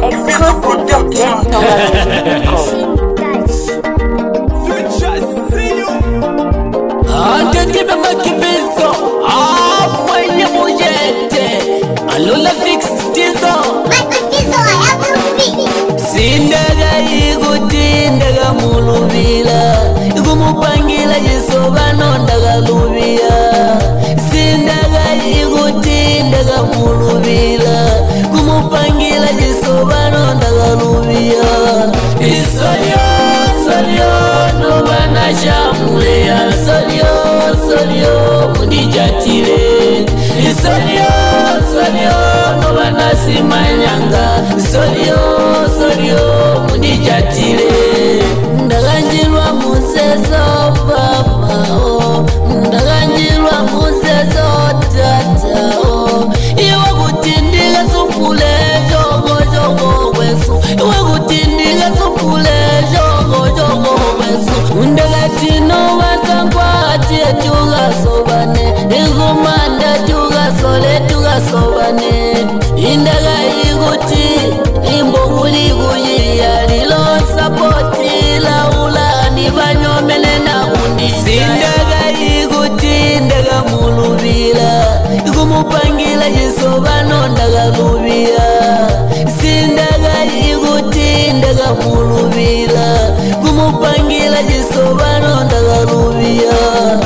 Exclusive from DentNomads.com. Antetime makibizo mwenye mujete alula fix tizo sindaga iguti ndaga mulubila igumupangila jisobano ndaga lubia sindaga iguti ndaga mulubila gumupangila jisobano ndaga lubia isolyo no bana shamulea solyo mundijatile solyo no bana simanyanga solyo mundijatile ndaganjilwa museso papa ndaganjilwa museso tata iwe kutindika sumpule jogo kwesu iwe kutindika sumpule jogo kwesu undagatino basangwati tugasobane igumanda tugasole tugasobane indaga iguti imboguli guyiya lilo sapoti laula ni banyomele na undi sindaga iguti ndaga mulubila igumupangila jisobano ndaga lubia sindaga iguti ndaga mulubila gumupangila jisobano ndaga lubia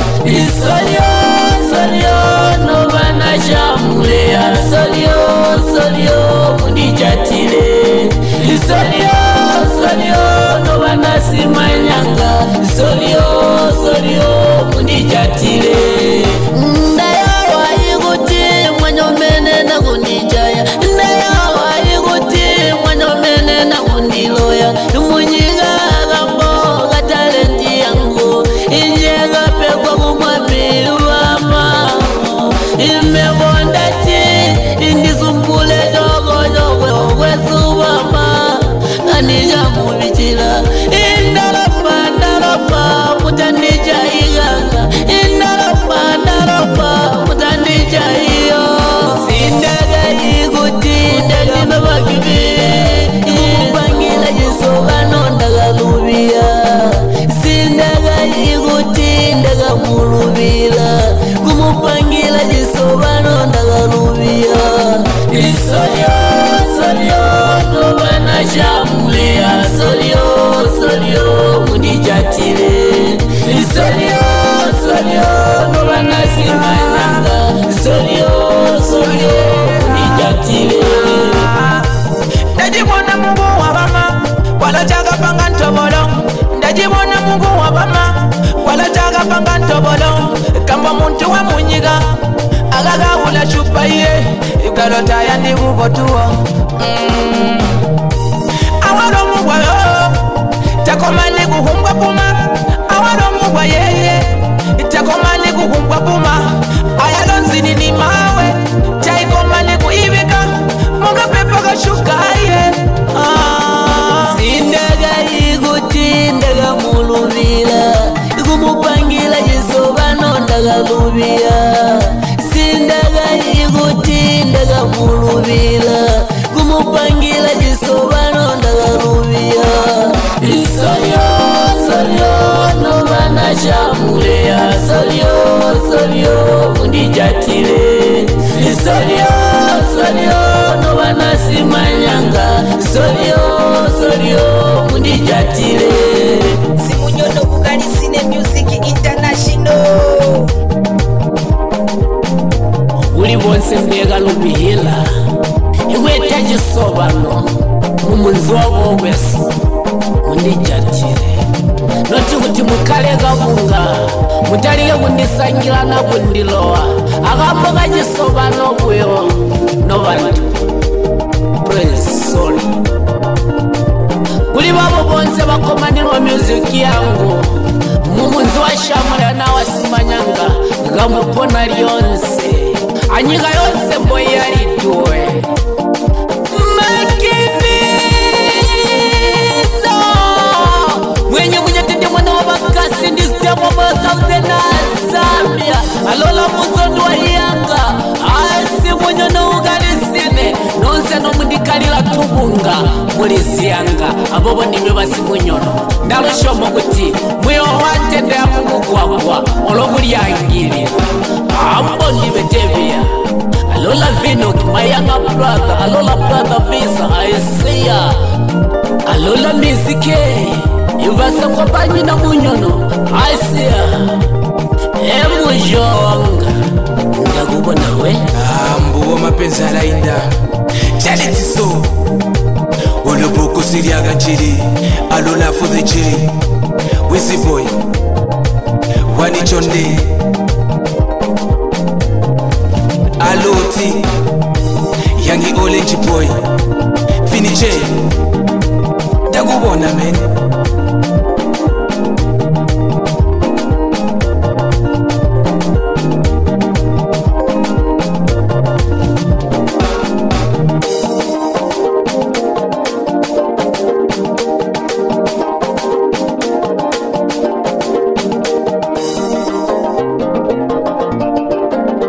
solyo no bana shamulea solyo mundijatile solyo no bana simanyanga solyo mundijatile ndayawa iguti mwanyomene na kundijaya ndayawa iguti mwanyomene na kundiloya munyiga gambo gatalenti yangu injega pekwa kumwapiwa mamo imebondati indisumbule jogo kwesubama nganija mubitila indalapa mutandija iganga indalapa mutandija iyo sindaga iguti ndaga mabakibi igumupangila jisobano ndaga lubia sindaga iguti ndaga mulubila gumupangila jisobano ndaga lubia solyo no bana shamulea solyo mundijatile solyo no bana simanyanga solyo mundijatile ndajibona Mungu wa bama wala chaga panga ntobolo ndajibona Mungu wa bama wala chaga panga ntobolo kamba muntu wa munyiga agaga ula chupa ye ikalota ya ndi bubotuo awaro mugwa takomani kuhumbwa puma awaro mugwa yeye takomani kuhumbwa puma ayalonzini ni mawe taikomani kuibika munga pepa gashuka ye sindaga iguti ndaga mulubila igumupangila jisobano ndaga lubia sindaga iguti ndaga mulubila gumupangila jisobano ndaga lubia solyo no bana shamulea solyo mundijatile solyo no bana simanyanga solyo mundijatile Simunyono Bugalisine Music International uli bonse mbega lubihila iweta jisobano mumunzi wabo wesu mundijatile noti kuti mukalega bunga mutalige kundisangira na kundilowa akamboga jisobano kuyo no bantu praise soul kuli babo bonse bakomanirwa music yangu mumunzi wa shamula na wasimanyanga gamupona lyonse anyiga yonse mboya lidwe mwenye munyatende mwana wa bakasi ndisitemo basaude na Zambia alola muzondo wa yanga asi mwenye na ugalisine nonse no mundikalila tubunga mulizianga abobo nimwe basimunyono ndalushomo kuti mwiyo wantende amumugwagwa olomulyangirira ambo ndibetebia alola Vinok my younger brother alola brother Visa I see ya alola Mizike ibasa kwa banyi na munyono I see ya emujonga ndakubona we ambuwa mapenzi alainda jaletiso oloboko siriaga nchiri alola for the J Wizzy boy wanichonde aloti yangi orange boy finiche ndakubona man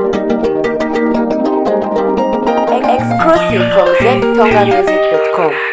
Exclusive from ZTongamusic.com.